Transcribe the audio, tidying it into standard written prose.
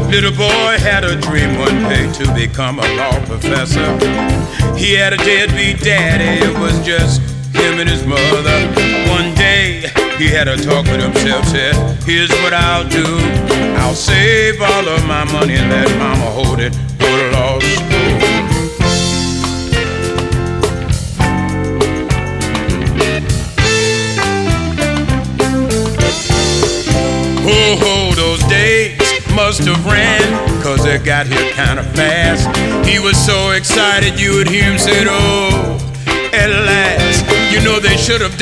Little boy had a dream one day to become a law professor. He had a deadbeat daddy, it was just him and his mother. One day he had a talk with himself, said, here's what I'll do. I'll save all of my money and let mama hold it, go to law school. Oh, those days must have ran, cause they got here kinda fast. He was so excited you would hear him say, oh, at last. You know they should have